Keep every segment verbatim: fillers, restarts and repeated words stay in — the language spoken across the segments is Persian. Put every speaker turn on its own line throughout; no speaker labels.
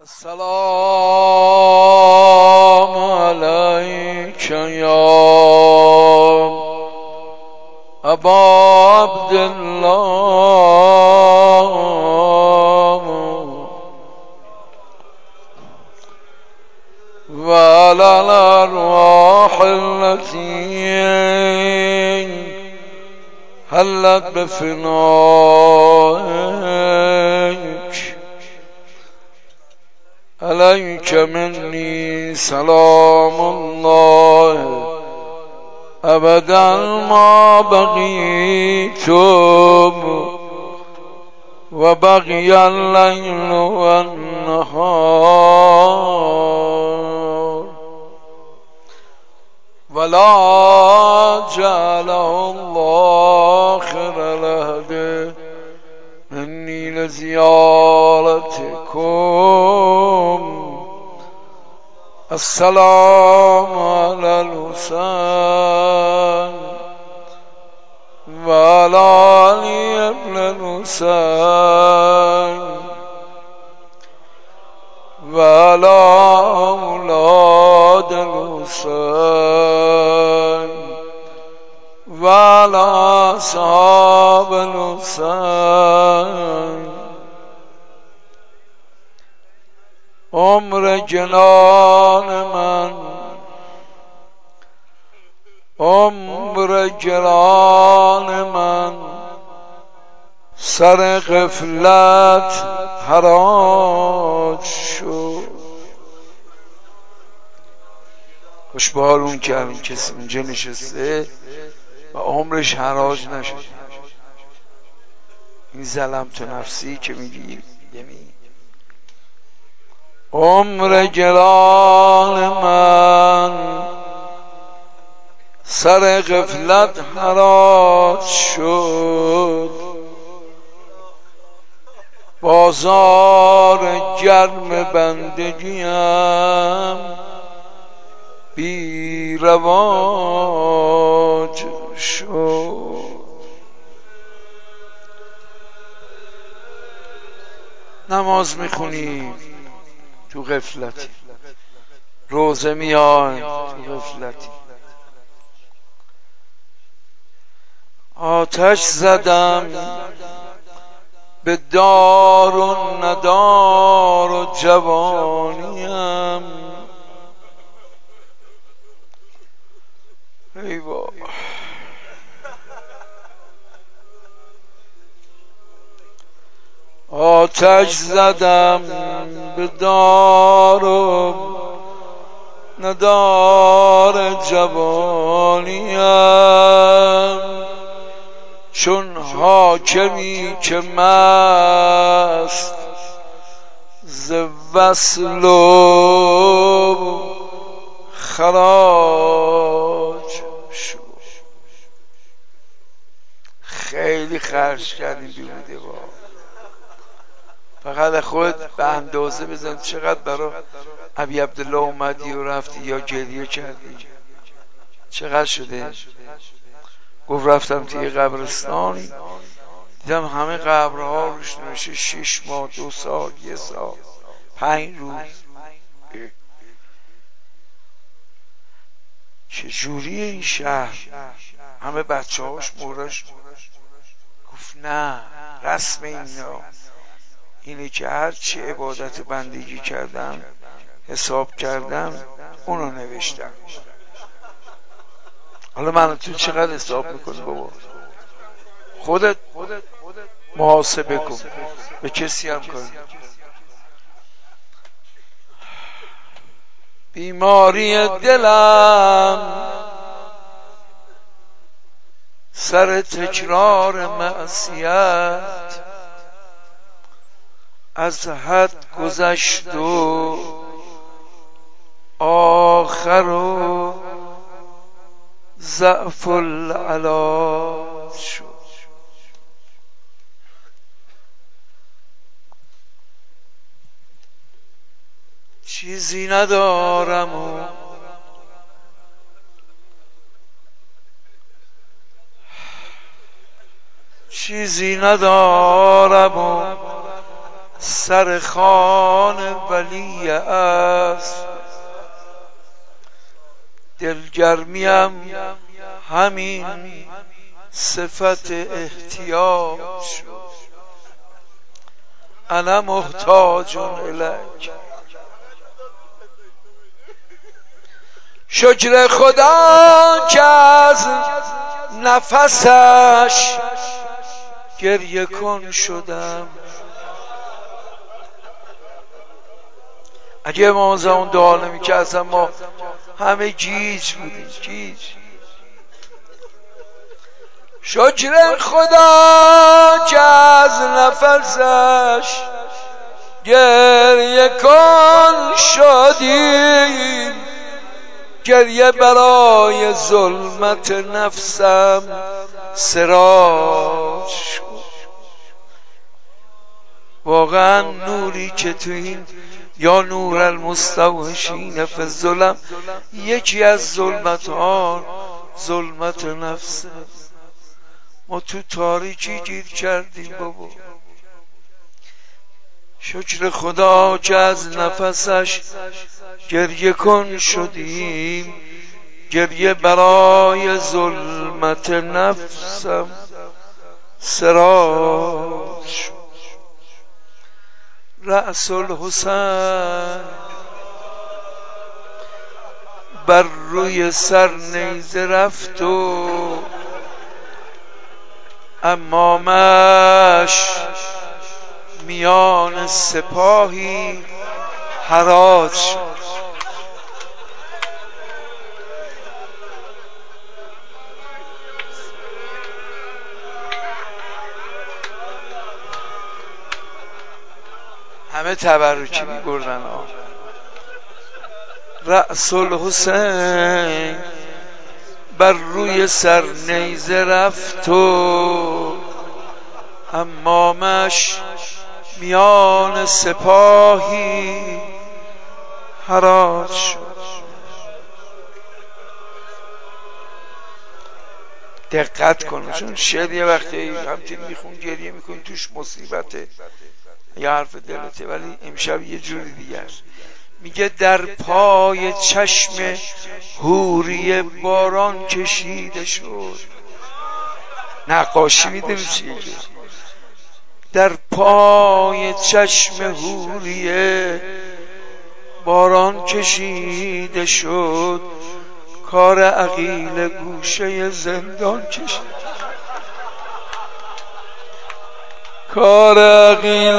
السلام عليك يا أبا عبد الله وعلى الأرواح التي هلت بفنائك عليك مني سلام الله أبدا ما بقيت وبقي الليل والنهار ولا جعله الله آخر العهد مني لزيارتكم. السلام على الحسين وعلى علي بن الحسين وعلى أولاد الحسين وعلى أصحاب الحسين. عمر جنان من عمر جنان من سر غفلت حراج شد. خوشبال اون که همین کسی اینجا نشسته و عمرش حراج نشد. این ظلم تو نفسی که میگی یعنی عمر گران من سر غفلت حراج شد. بازار گرم بندگیم بی رواج شد. نماز میخونی تو غفلتی، روزه میای تو غفلتی. آتش زدم به دار و ندار و جوانیم. ای وای آتش زدم به دار و ندار جوانیم. چون حاکمی که مست ز وصل و خراج شد. خیلی خرج کردیم بیهوده با. فقط خود به اندازه بزن چقدر برای ابی عبدالله اومدی و رفتی یا گریه کردی. چقدر شده؟ گفت رفتم توی قبرستانی دیدم همه قبرها روش نوشته شش ماه، دو سال، یه سال، پنج روز. چجوریه این شهر؟ همه بچه هاش مورش. گفت نه، رسم اینا اینه که هر چی عبادت بندگی کردم حساب کردم اونو نوشتم. حالا من تو چقدر حساب میکنی بابا؟ خودت محاسبه کن، به کسی هم کن. بیماری دلم سر تکرار معصیت از حد گذشت و آخر و ضعف العلاج شد. چیزی ندارم و چیزی ندارم و سر خوان ولی است، دلگرمیم همین صفت احتیاج شد. انا محتاج الیک. شکر خدا که از نفسش گریه کن شدم. اگه امام زمان دعا نمی‌کرد اصلا ما همه گیج بودیم، گیج. شکر خدا که از نفسش گریه کن شدیم، گریه برای ظلمت نفسم سراج شد. واقعا نوری که تو این یا نور المستوحشین فی الظلم، یکی از ظلمت ها ظلمت نفسه. ما تو تاریکی گیر کردیم بابا. شکر خدا که از نفسش گریه کن شدیم، گریه برای ظلمت نفسم سراج شد. رأس الحسین بر روی سر نیزه رفت و امامش میان سپاهی حراج شد. همه تبرکی می بردن. رأس الحسین بر روی سر نیزه رفت و امامش میان سپاهی حراج شد. دقت کن، چون شعر یه وقتی همچنین میخون گریه میکنی توش مصیبته یا حرف دلته، ولی امشب یه جوری دیگه است. میگه در پای چشم حوری باران کشیده شد. نقاشی میدونی چیه که در پای چشم حوری باران کشیده شد، کار عقیل گوشه زندان کشید. کار عقیل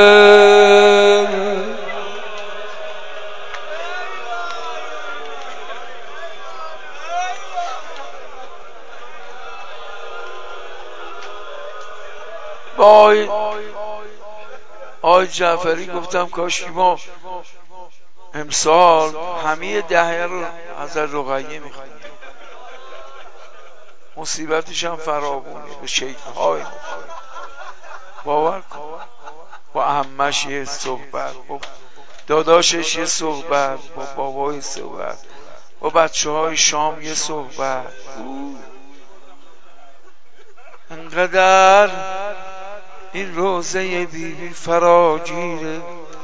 آی آی جعفری گفتم کاش ما امسال همه دهه رو حضرت رقیه میخونیم. مصیبتش هم فراوونه به شکل‌های باور کن. با عمش یه صحبت، با داداشش یه صحبت، با بابای صحبت، با بچه های شام یه صحبت. انقدر این روزه بیبی فراگیره.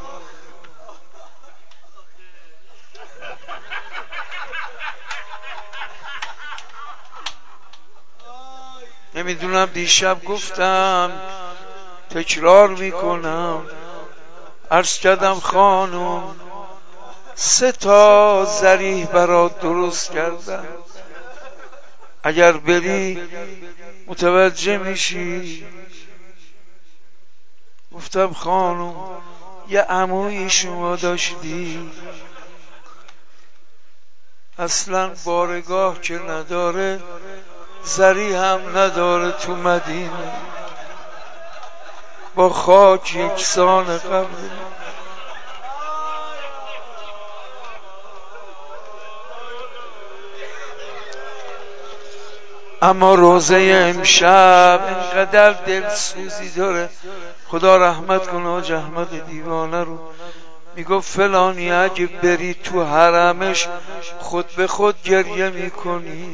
نمیدونم دیشب گفتم تکرار میکنم، عرض کردم خانم سه تا ذریح برات درست کردم، اگر بری متوجه میشی. گفتم خانم یه عمویی شما داشتی اصلا بارگاه که نداره، ذریح هم نداره، تو مدینه با خاک یکسان قبر. اما روزه امشب اینقدر دلسوزی داره. خدا رحمت کنه حاج احمد دیوانه رو. میگفت فلانی اگه بری تو حرمش خود به خود گریه میکنی.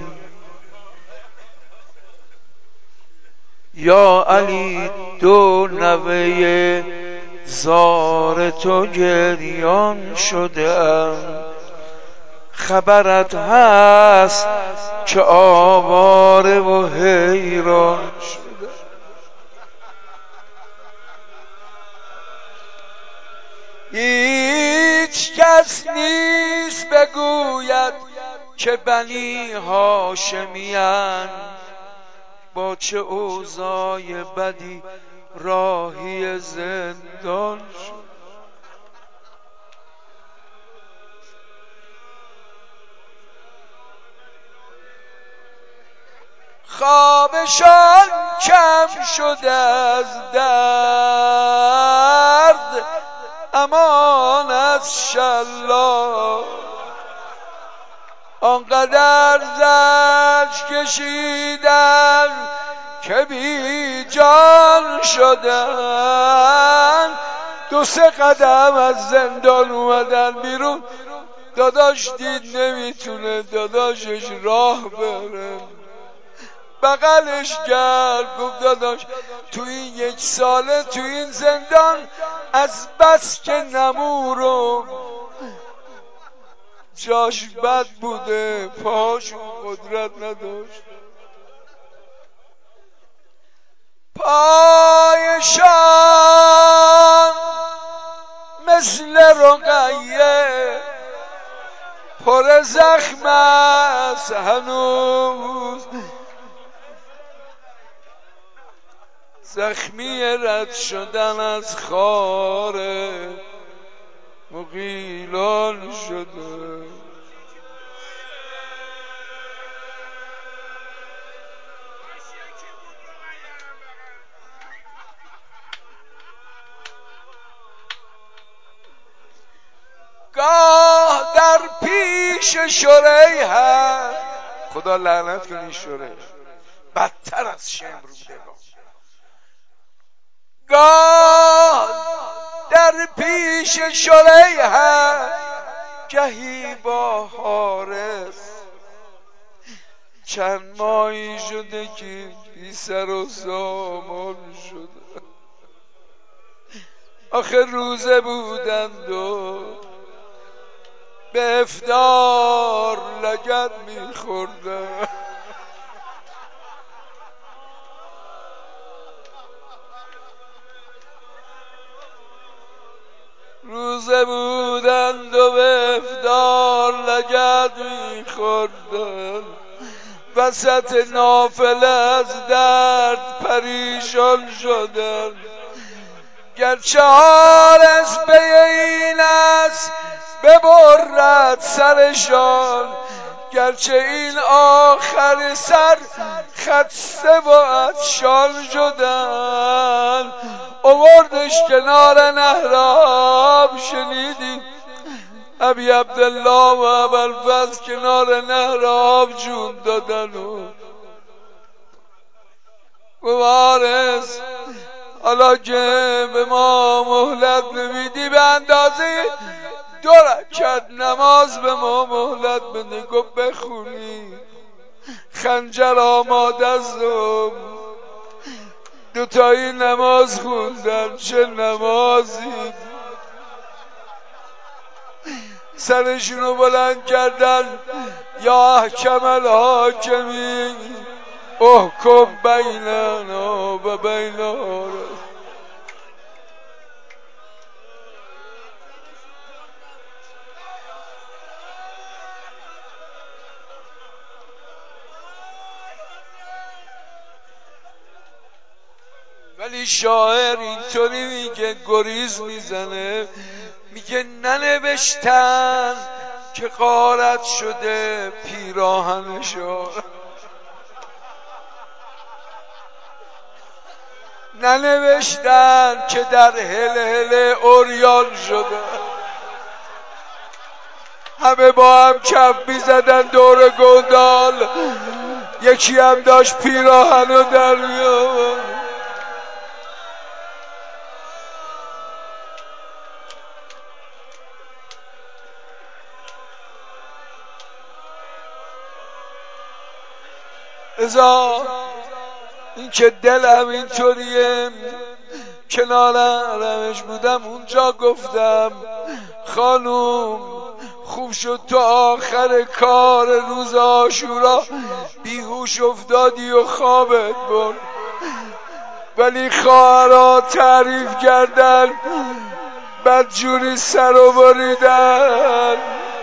یا علی دو نوه زار تو گریان شدم. خبرت هست که آواره و حیران شدم. هیچ کس نیست بگوید که بنی هاشمیان، با چه اوضاع بدی راهی زندان شد. خوابشان کم شده از درد، امان از شلا. آنقدر زجر کشیدن که بی جان شدن. دو سه قدم از زندان اومدن بیرون، داداش دید نمیتونه داداشش راه بره، بغلش کرد گفت داداش تو این یک ساله تو این زندان از بس که نمورم جاش بد بوده، پاشون قدرت نداشت. پایشان مثل رقیه پر زخم است هنوز، زخمی رد شدن از خار مغیلان شده. گاه در پیش شریحه، خدا لعنت کنی شریح، بدتر از شمر بوده. گاه در پیش شریحه، گهی با حارس، چند ماهی شده که بی سر و سامان شده. آخه روزه بودند و به افطار لگد میخوردن. روزه بودند و به افطار لگد میخوردن. وسط نافله از درد پریشان شدن. گرچه حارس به این است ببرد سرشان، گرچه این آخر سر خسته و عطشان شدن. آوردش کنار نهر آب، شنیدی ابی عبدالله و ابوالفضل کنار نهر آب جون دادن و وارث حالا که به ما مهلت نمیدی به اندازه دو رکعت نماز به ما مهلت بده. گفت بخونی. خنجر آماده است و دوتایی نماز خوندن. چه نمازی! سرشونو بلند کردن. یا احکم الحاکمین احکم بیننا و بین حارس. ولی شاعر اینطوری میگه، گریز میزنه، میگه ننوشتن که غارت شده پیراهنشان، ننوشتن که در هله هله عریان شده. همه با هم کف میزدن دور گودال، یکی هم داشت پیراهنو در میآورد. ازا این که دلم اینطوریه کنار حرمش بودم اونجا گفتم خانوم خوب شد تو آخر کار روز عاشورا بیهوش افتادی و خوابت برد، ولی خواهرها تعریف کردن بدجوری سر و بریدن.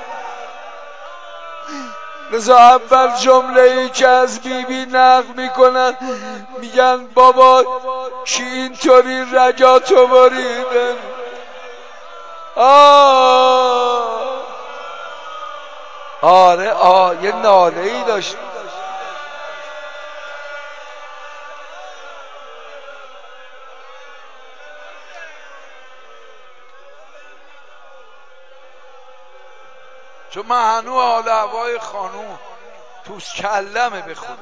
لذا اول جمله ای که از بی بی نقل میکنن میگن بابا کی اینطوری رگاتو بریده. آه آره آه یه ناله ای داشت. چون من هنو حال هوای خانوم توس کلمه بخونم.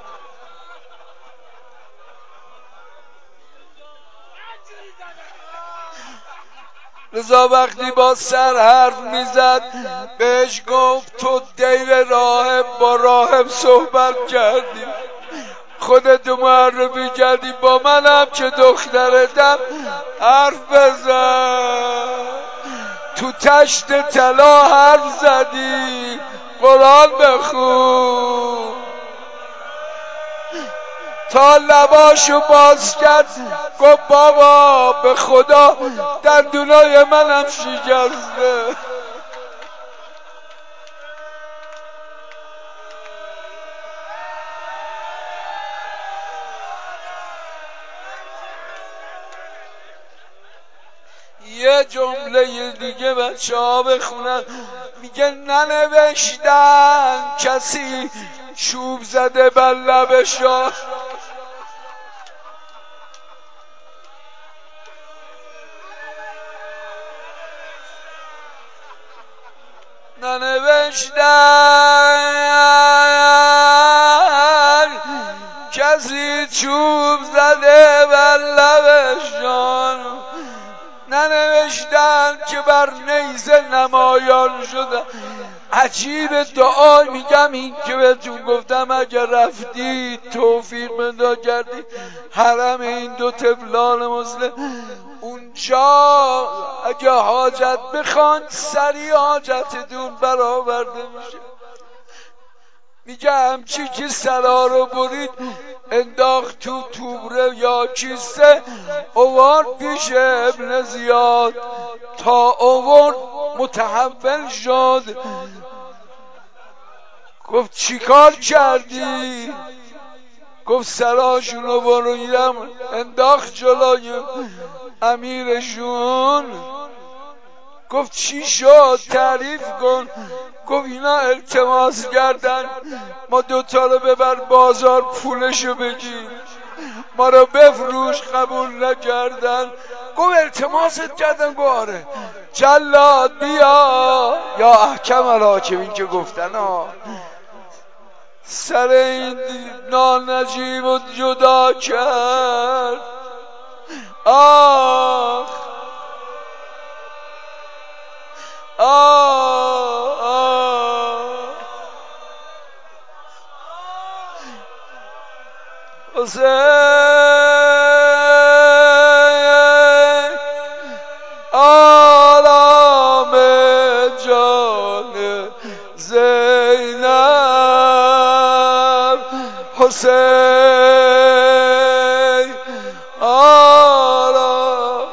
لذا وقتی با سر حرف میزد بهش گفت تو دیر راهب با راهب صحبت کردی، خودتو معرفی کردی، با منم که دخترتم حرف بزن. تو تشت طلا حرف زدی، قرآن بخون. تا لباشو باز کرد گفت بابا به خدا دندونای منم شکسته. یه جمله دیگه بچه ها بخونن، میگه ننوشتن کسی چوب زده بر لبشا، ننوشتن کسی چوب زده بر لبشان، ننوشتن که بر نیزه نمایان شدن. عجیب دعا میگم این که بهتون گفتم اگر رفتی توفیق پیدا کردی حرم این دو طفلان مسلم اونجا اگه حاجت بخوان سریع حاجتتون برآورده میشه. میگه همچی که سرا رو برید انداخت تو توبره یا کیسه اوارد پیش ابن زیاد تا اوارد متحول شد. گفت چیکار کردی؟ گفت سراشونو بریدم انداخت جلوی امیرشون. گفت چی شد تعریف کن. گفت اینا التماس کردن ما دوتا رو ببر بازار پولشو بگیر، ما رو بفروش، قبول نکردن. گفت التماست کردن؟ گفت آره. جلاد بیا یا احکم الحاکمین که گفتن ها سر این نانجیب و جدا کرد. آخ آه آه حسین آرام جان زینب، حسین آرام.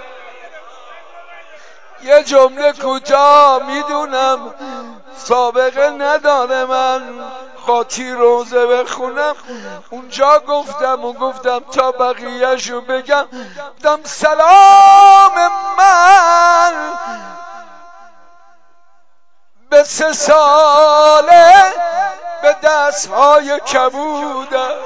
یه جمله کوتاه میدونم سابقه نداره من خاطی روزه بخونم، اونجا گفتم و گفتم تا بقیهشو بگم. گفتم سلام من به سه ساله به دستهای کبودم.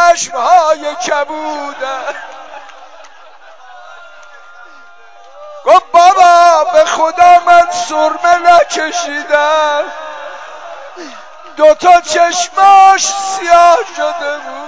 چشمهای کبودن. گفت بابا به خدا من سرمه نکشیدم، دوتا چشماش سیاه شده بود.